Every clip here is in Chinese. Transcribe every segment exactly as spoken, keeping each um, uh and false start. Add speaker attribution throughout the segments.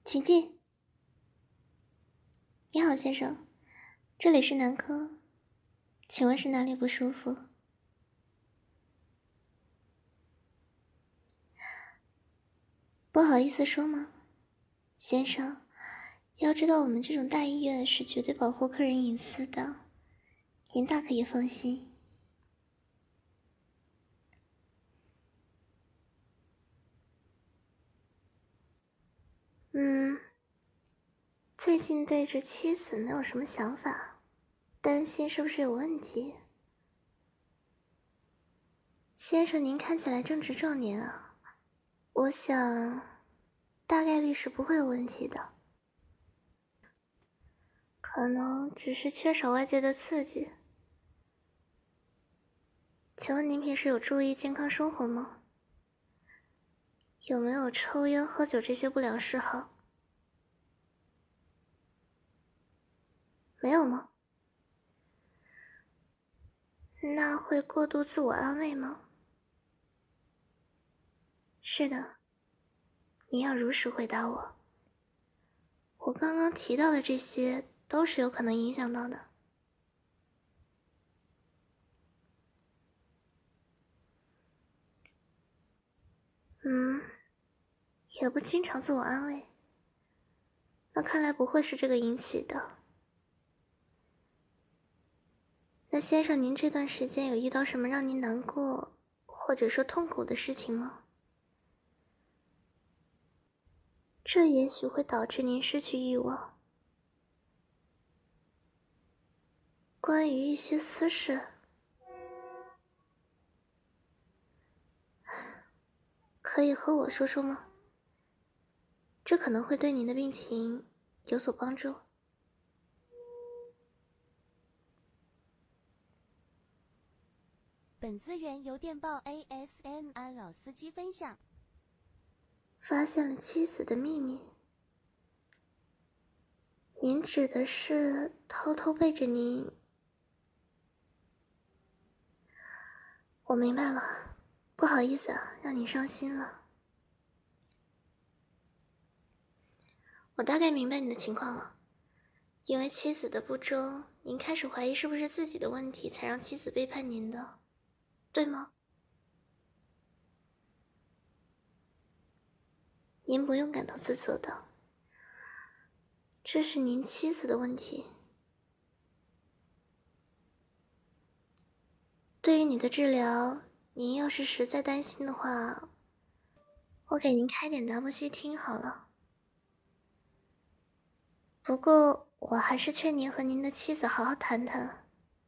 Speaker 1: 请进。你好，先生，这里是男科，请问是哪里不舒服？不好意思说吗？先生，要知道我们这种大医院是绝对保护客人隐私的，您大可以放心。嗯，最近对着妻子没有什么想法，担心是不是有问题？先生，您看起来正值壮年啊，我想大概率是不会有问题的，可能只是缺少外界的刺激。请问您平时有注意健康生活吗？有没有抽烟、喝酒这些不良嗜好？没有吗？那会过度自我安慰吗？是的，你要如实回答我。我刚刚提到的这些都是有可能影响到的。嗯，也不经常自我安慰，那看来不会是这个引起的。那先生，您这段时间有遇到什么让您难过或者说痛苦的事情吗？这也许会导致您失去欲望。关于一些私事，可以和我说说吗？这可能会对您的病情有所帮助。
Speaker 2: 本资源由电报 A S M R 老司机分享。
Speaker 1: 发现了妻子的秘密，您指的是偷偷背着您？我明白了，不好意思啊，让您伤心了。我大概明白你的情况了，因为妻子的不忠，您开始怀疑是不是自己的问题才让妻子背叛您的，对吗？您不用感到自责的，这是您妻子的问题。对于你的治疗，您要是实在担心的话，我给您开点达布西汀好了。不过我还是劝您和您的妻子好好谈谈，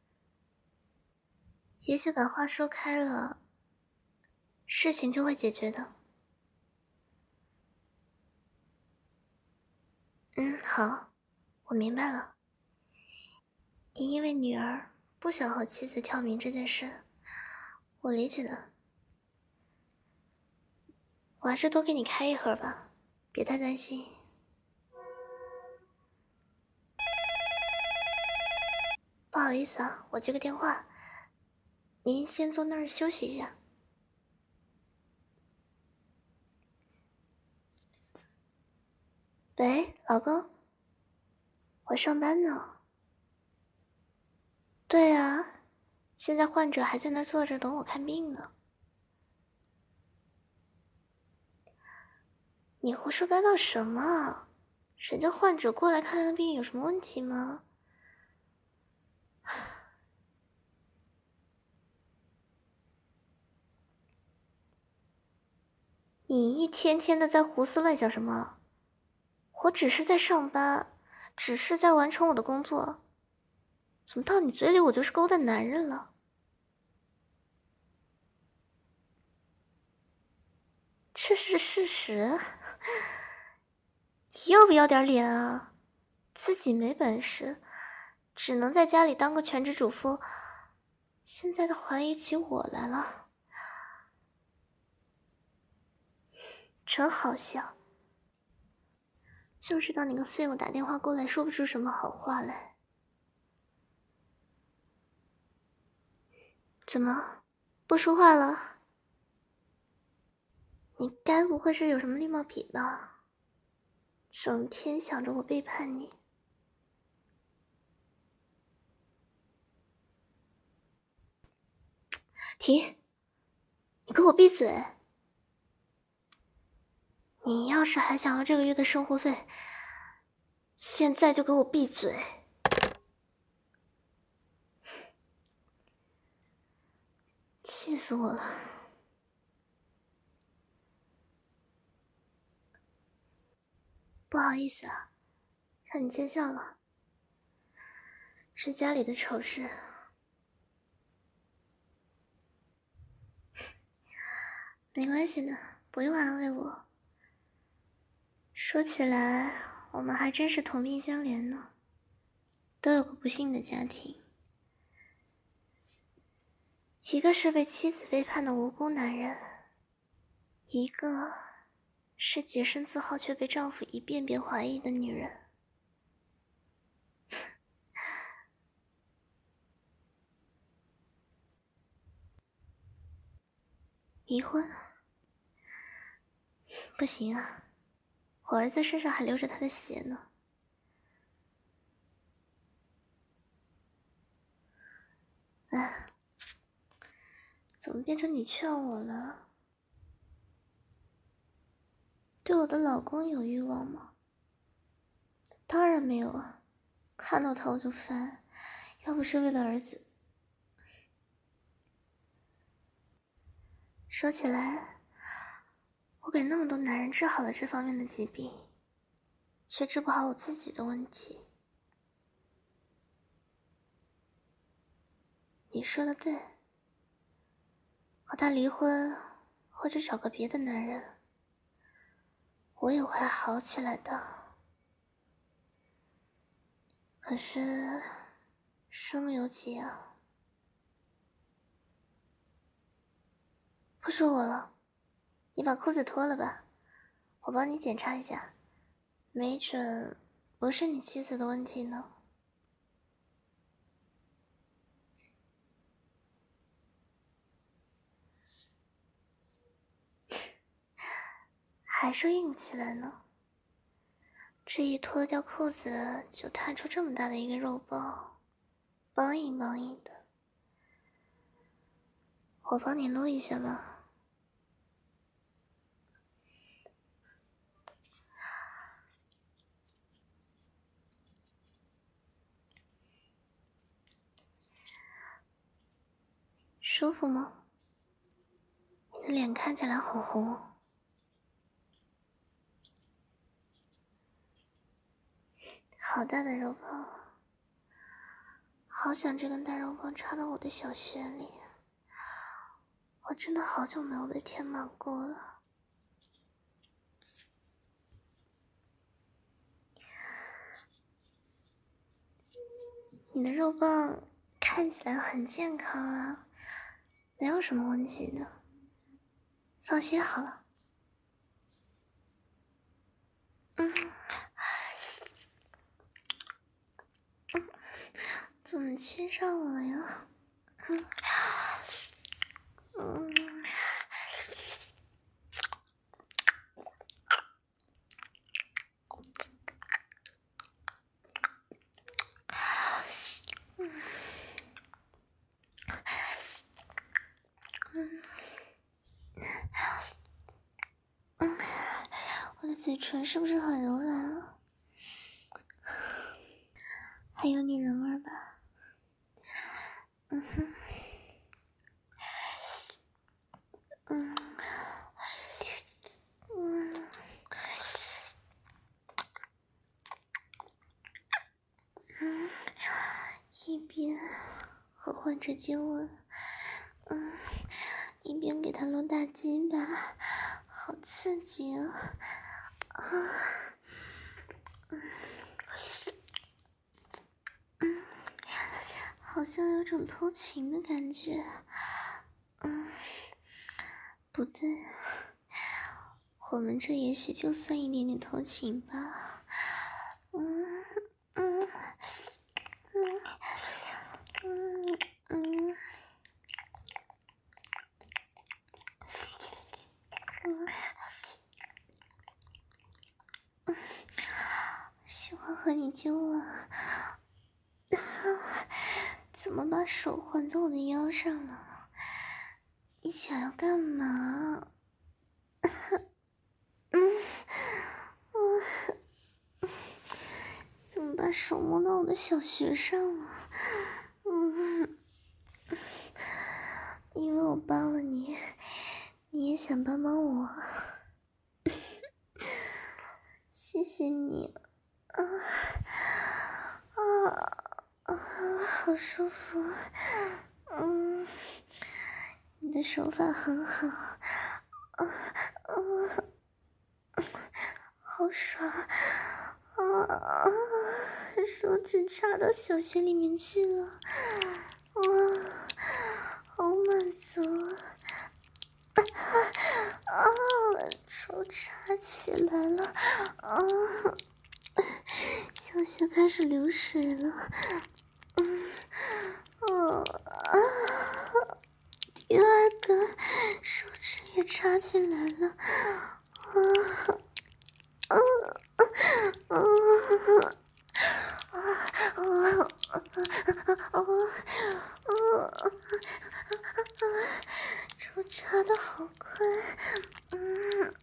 Speaker 1: 也许把话说开了，事情就会解决的。嗯，好，我明白了。你因为女儿不想和妻子跳明这件事，我理解的。我还是多给你开一盒吧，别太担心。不好意思啊，我接个电话，您先坐那儿休息一下。喂，老公，我上班呢。对啊，现在患者还在那儿坐着等我看病呢。你胡说八道什么？人家患者过来看看病有什么问题吗？你一天天的在胡思乱想什么？我只是在上班，只是在完成我的工作。怎么到你嘴里我就是勾搭男人了？这是事实。你要不要点脸啊？自己没本事，只能在家里当个全职主妇，现在都怀疑起我来了，真好笑。就知道你个废物打电话过来说不出什么好话来。怎么不说话了？你该不会是有什么绿帽癖吧？ 整天想着我背叛你。停！你给我闭嘴！你要是还想要这个月的生活费，现在就给我闭嘴！气死我了！不好意思啊，让你见笑了，是家里的丑事。没关系的，不用安慰我。说起来，我们还真是同病相怜呢，都有个不幸的家庭。一个是被妻子背叛的无辜男人，一个是洁身自好却被丈夫一遍遍怀疑的女人。离婚？不行啊，我儿子身上还流着他的血呢。哎，怎么变成你劝我了？对我的老公有欲望吗？当然没有啊，看到他我就烦，要不是为了儿子。说起来，我给那么多男人治好了这方面的疾病，却治不好我自己的问题。你说的对，和他离婚，或者找个别的男人，我也会好起来的。可是，身不由己啊。不说我了，你把裤子脱了吧，我帮你检查一下，没准不是你妻子的问题呢。还说硬不起来呢，这一脱掉裤子就探出这么大的一个肉包，梆硬梆硬的。我帮你撸一下吧。舒服吗？你的脸看起来好红哦。好大的肉包，好想这根大肉棒插到我的小穴里，我真的好久没有被填满过了。你的肉棒看起来很健康啊，没有什么问题的，放心好了。嗯，嗯，怎么亲上我了呀？嗯，嗯，嗯，我的嘴唇是不是很柔软啊？还有女人味吧？嗯哼，嗯，嗯，嗯，一边和患者接吻，嗯，一边给他撸大鸡巴，好刺激啊！啊，嗯，嗯，好像有种偷情的感觉。嗯，不对，我们这也许就算一点点偷情吧。嗯嗯嗯嗯嗯嗯， 和你交往，怎么把手环在我的腰上了？你想要干嘛？嗯，我怎么把手摸到我的小穴上了？嗯，因为我帮了你，你也想帮帮我。谢谢你，啊啊啊，好舒服，嗯，你的手法很好，啊啊，好爽，啊，手指插到小穴里面去了，哇，好满足，啊，手插起来了，啊。小穴开始流水了，嗯，哦啊，第二个手指也插进来了，啊啊啊啊啊啊啊！手插的好快，嗯。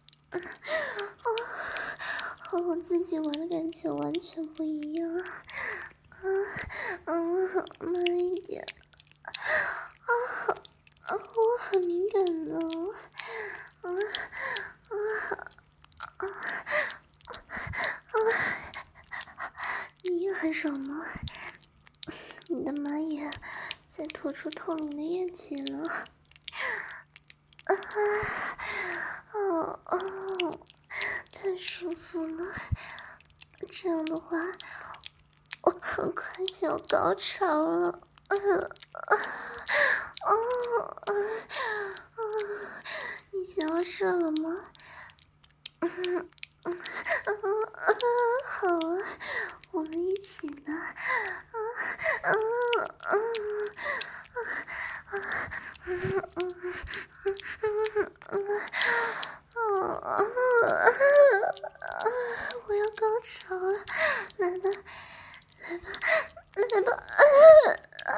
Speaker 1: 和我自己玩的感觉完全不一样，啊啊，慢一点，啊啊，我很敏感的，啊啊啊啊！你也很爽吗？你的马眼在吐出透明的液体了，啊哦哦，太舒服了。这样的话，我很快就要高潮了。嗯啊啊啊啊！你想要射了吗？嗯嗯啊啊！好啊，我们一起吧。啊啊啊啊啊！嗯嗯嗯嗯嗯啊啊！我要高潮了，来吧，来吧，来吧！啊啊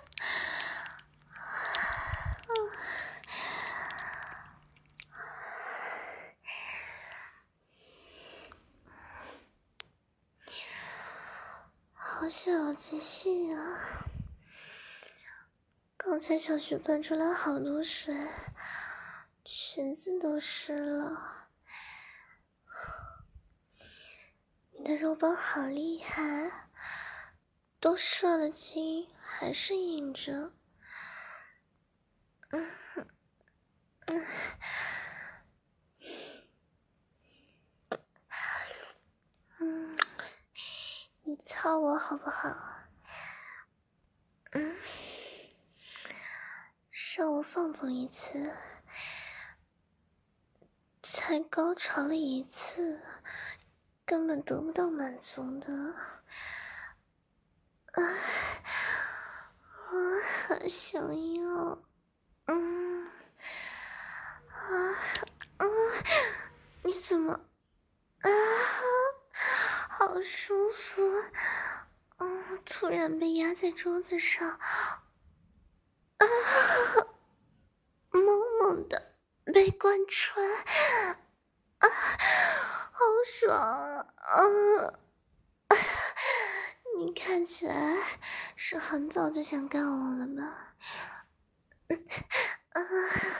Speaker 1: 啊！好想要继续啊！刚才小雪喷出来好多水，裙子都湿了。你的肉棒好厉害，都射了精还是硬着。嗯嗯嗯，你操我好不好？嗯，让我放纵一次，才高潮了一次，根本得不到满足的。啊，我好想要，嗯，啊啊，你怎么啊？好舒服，嗯，突然被压在桌子上，啊，猛猛的被贯穿，啊，好爽啊！啊，你看起来是很早就想干我了吧？啊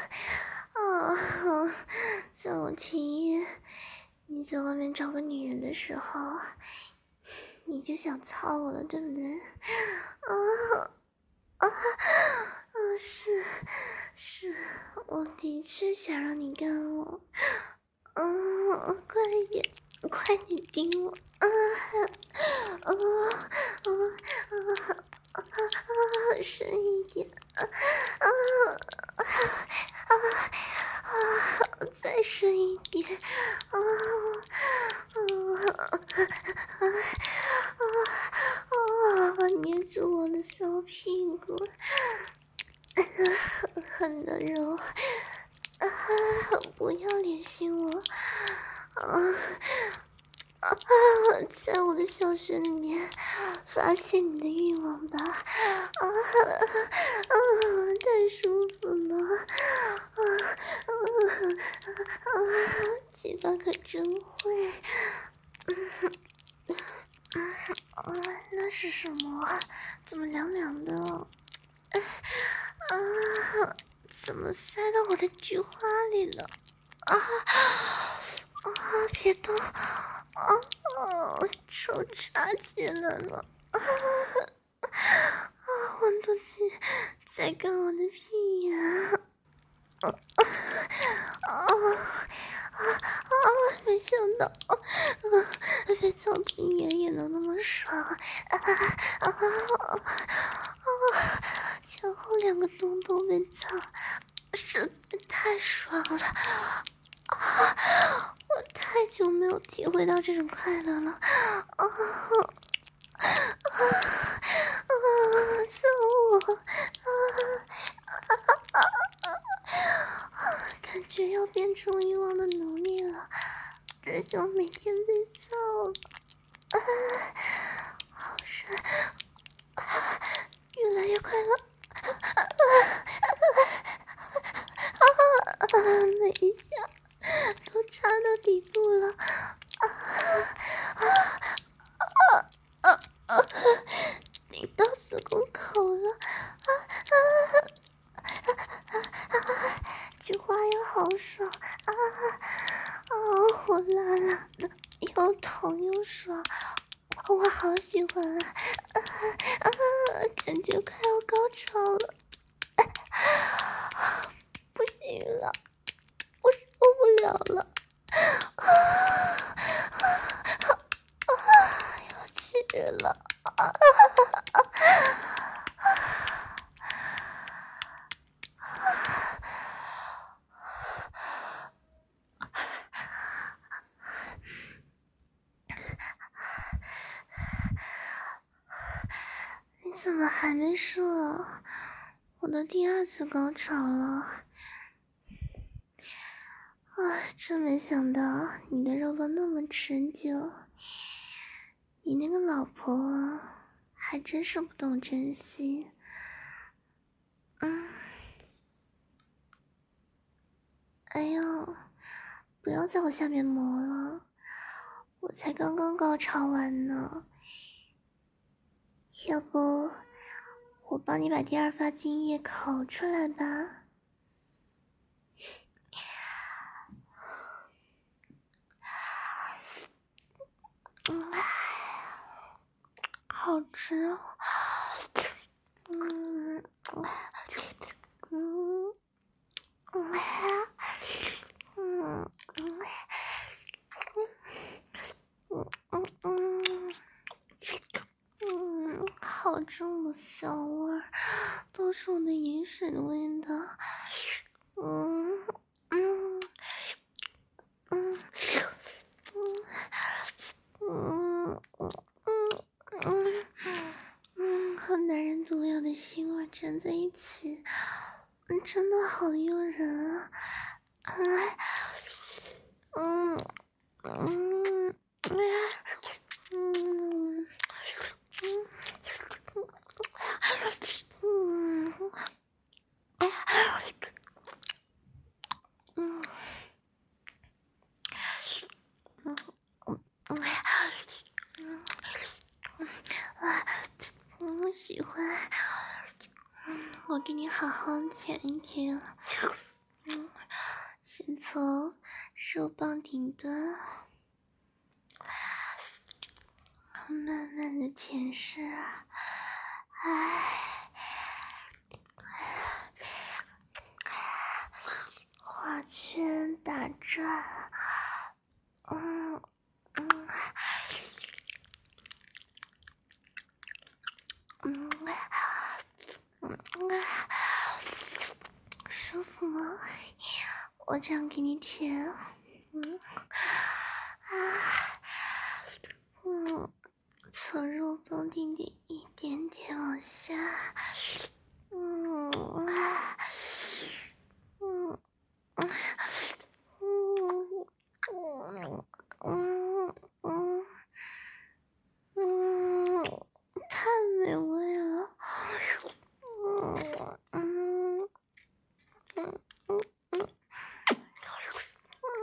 Speaker 1: 啊！在我提议你在外面找个女人的时候，你就想操我了，对不对？啊啊啊！是是，我的确想让你干我。嗯，快一点，快点顶我！啊啊啊啊啊！深一点！啊啊啊啊啊！再深一点！啊啊啊啊啊！捏住我的小屁股，狠狠的揉！啊！不要联系我！啊啊！ 在我的小穴里面发泄你的欲望吧，啊啊，太舒服了，啊啊啊，鸡巴可真会，嗯啊，那是什么？怎么凉凉的？啊，怎么塞到我的菊花里了？啊啊！别动！啊，手插进来了！啊啊！温度计在干我的屁眼！啊啊啊啊！没想到，啊，被操屁眼也能那么爽！啊啊啊！前后两个洞都被操，实在太爽了！啊！我太久没有体会到这种快乐了！啊啊啊！救我！啊啊！感觉要变成欲望的奴隶了，只想每天被操了。啊，好深，啊，越来越快了。啊啊啊！每一下都插到底部了。啊啊啊啊啊！顶到子宫口了。啊啊啊啊啊！菊花又好爽。啊啊！火辣辣的，又疼又爽，我好喜欢啊！啊啊！感觉快要高潮了。不行了，我受不了了！啊啊啊！要去了！啊啊啊！你怎么还没射？我的第二次高潮了。唉，真没想到你的肉棒那么持久，你那个老婆啊，还真是不懂珍惜。嗯，哎呦，不要在我下面磨了，我才刚刚高潮完呢。要不我帮你把第二发精液烤出来吧。嗯，好吃哦。嗯嗯嗯嗯嗯嗯嗯嗯，好重的香味儿，都是我的饮水的味道。嗯嗯嗯嗯嗯嗯嗯，和男人独有的腥味粘在一起，真的好诱人啊！嗯嗯嗯嗯。嗯，哎呀，嗯，嗯，嗯，嗯，啊，我喜欢，我给你好好舔一舔，嗯，先从手棒顶端，慢慢的舔舐，哎。画圈打转，嗯嗯嗯嗯，舒服吗？我这样给你舔，嗯啊，嗯，从肉棒顶点一点点往下，嗯啊，嗯嗯。嗯嗯嗯嗯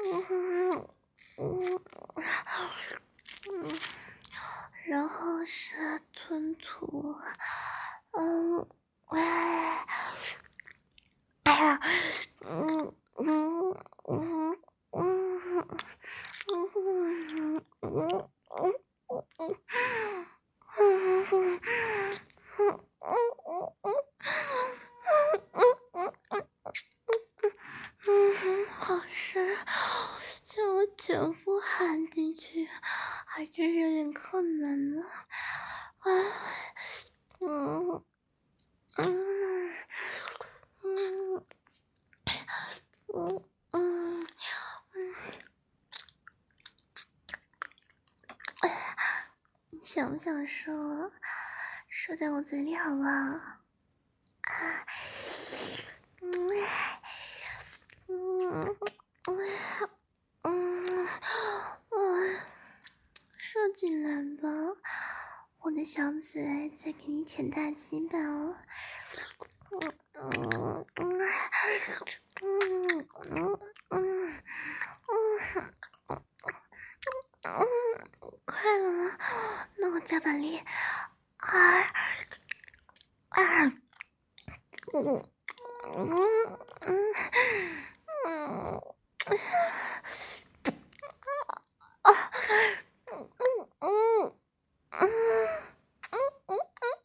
Speaker 1: 嗯嗯嗯，然后是吞吐，嗯，哎，哎呀，嗯嗯嗯嗯嗯嗯嗯嗯，好深，将我全部含进去，还真是有点困难呢。啊，嗯嗯嗯嗯嗯嗯，你想不想说？说在我嘴里好不好？啊，嗯嗯嗯嗯嗯，说进来吧，我的小嘴再给你舔大鸡巴哦。嗯嗯嗯嗯嗯嗯嗯嗯，快了吗？那我加把力。啊啊！嗯嗯嗯嗯啊！嗯嗯嗯嗯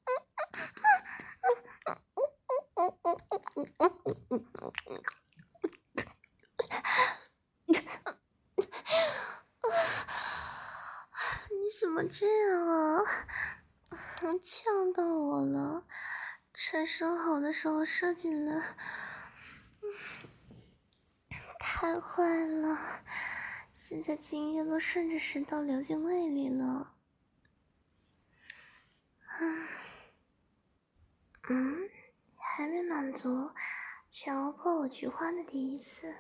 Speaker 1: 你怎么这样啊？呛到我了，趁收好的时候射进来，太坏了！现在精液都顺着食道流进胃里了。嗯嗯，还没满足，想要破我菊花的第一次，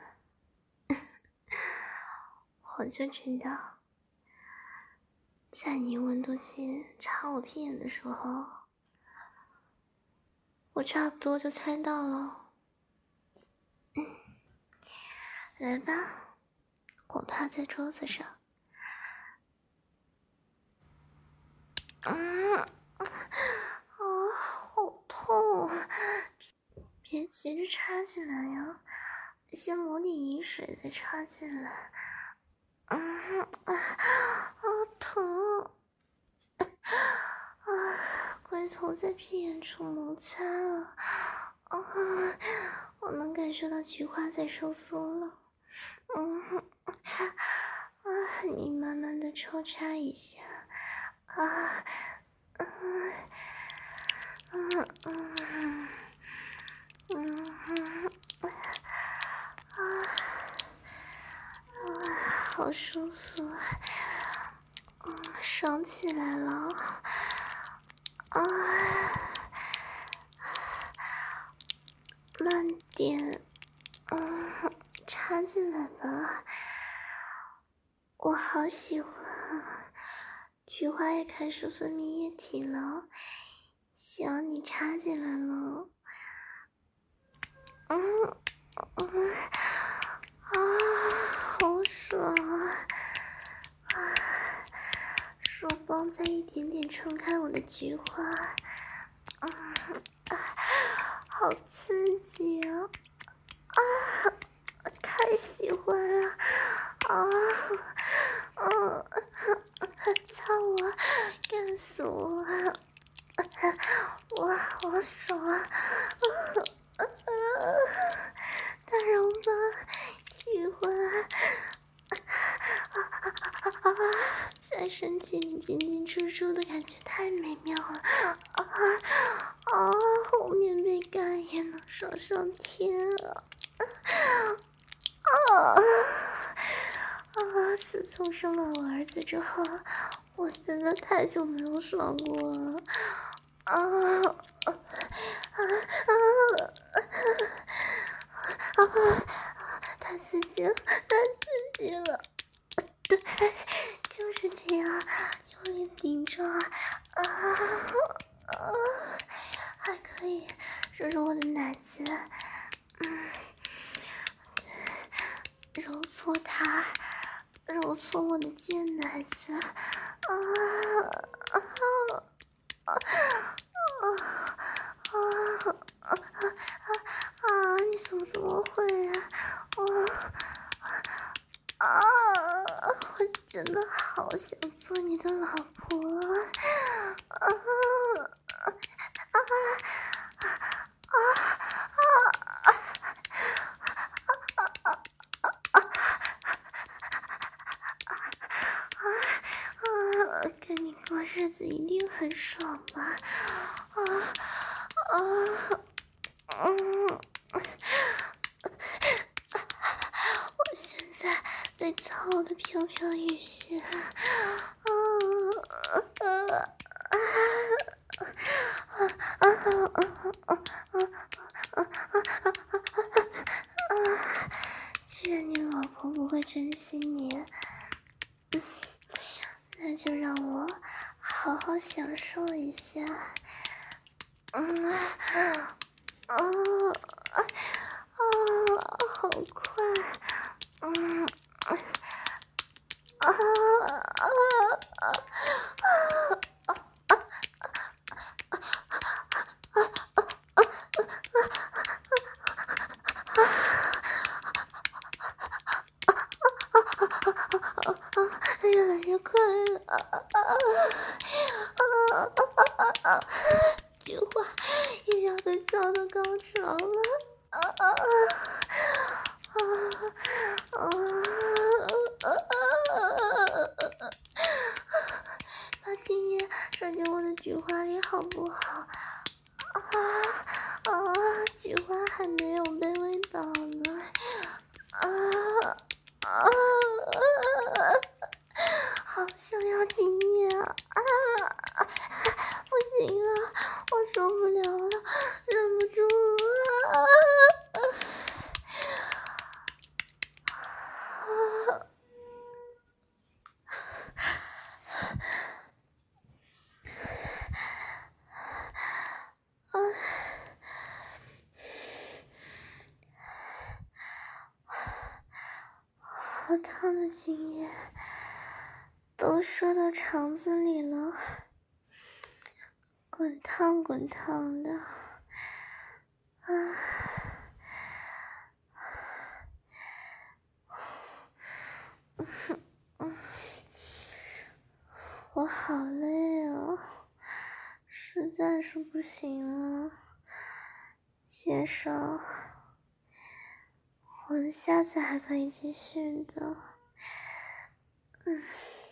Speaker 1: 我就知道，在你温度计插我屁眼的时候，我差不多就猜到了。嗯，来吧，我趴在桌子上。嗯，啊，好痛！别急着插进来呀，先模拟饮水再插进来。嗯啊啊，疼！啊，龟头在屁眼处摩擦了。啊，我能感受到菊花在收缩了。嗯啊，你慢慢的抽插一下。啊，嗯嗯嗯嗯啊啊，好舒服，嗯，爽起来了。啊，慢点，嗯，插进来吧，我好喜欢。菊花也开始分泌液体了，需要你插进来了。嗯嗯啊，好爽啊！啊，手棒在一点点撑开我的菊花，啊啊，好刺激啊！啊，太喜欢了！啊啊，操我，干死我！我好爽啊！大肉棒，喜欢啊！在身体里进进出出的感觉太美妙了啊啊！后面被干也能爽上天啊！啊啊！自从生了我儿子之后，我真的太久没有爽过了啊啊啊啊！啊！太刺激了，太刺激了！对，就是这样，用力的顶着啊啊！还可以揉揉我的奶子，嗯， 揉搓它，揉搓我的贱奶子，啊啊啊啊啊啊啊！你怎么这么会啊？我啊，我真的好想做你的老婆啊！啊啊啊啊！啊，跟你过日子一定很爽吧？啊啊嗯，我现在被操的飘飘欲仙，啊啊啊啊啊啊啊！既然你老婆不会珍惜你，那就让我好好享受一下。嗯啊啊啊！好快！嗯啊啊啊啊！越来越快了！啊啊啊啊啊！菊花也要被操到高潮了！啊啊啊啊啊啊！把精液射进我的菊花里好不好？啊啊！菊花还没有被喂饱呢！啊啊！好想要精液啊！啊！不行了，我受不了了，忍不住了！啊啊！好烫的精液都射到肠子里了，滚烫滚烫的啊！我好累啊，实在是不行了，先生，我们下次还可以继续的。嗯，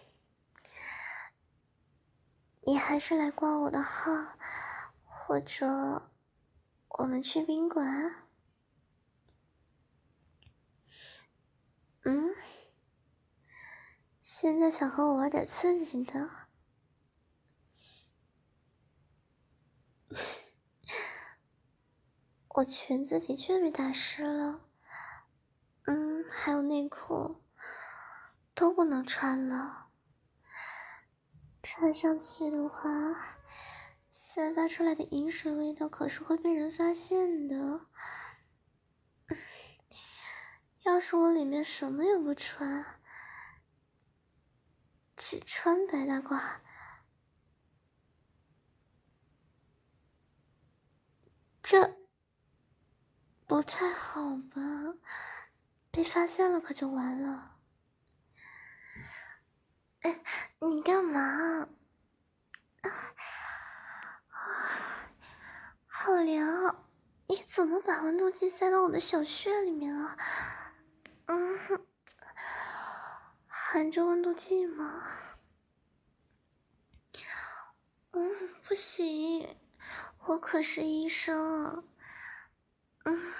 Speaker 1: 你还是来挂我的号，或者我们去宾馆。嗯，现在想和我玩点刺激的？我裙子的确被打湿了，嗯，还有内裤都不能穿了，穿上去的话，散发出来的饮水味道可是会被人发现的。要是我里面什么也不穿，只穿白大褂，这不太好吧？被发现了可就完了。哎，你干嘛？好凉！你怎么把温度计塞到我的小穴里面了？嗯，含着温度计吗？嗯，不行，我可是医生啊。嗯，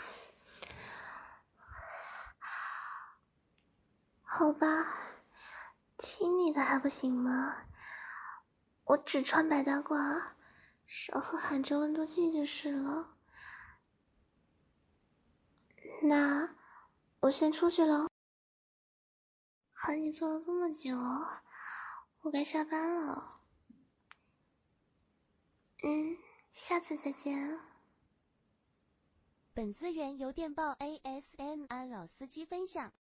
Speaker 1: 好吧，听你的还不行吗？我只穿白大褂，稍后含着温度计就是了。那我先出去了。和你做了这么久，我该下班了。嗯，下次再见。
Speaker 2: 本资源由电报 A S M R 老司机分享。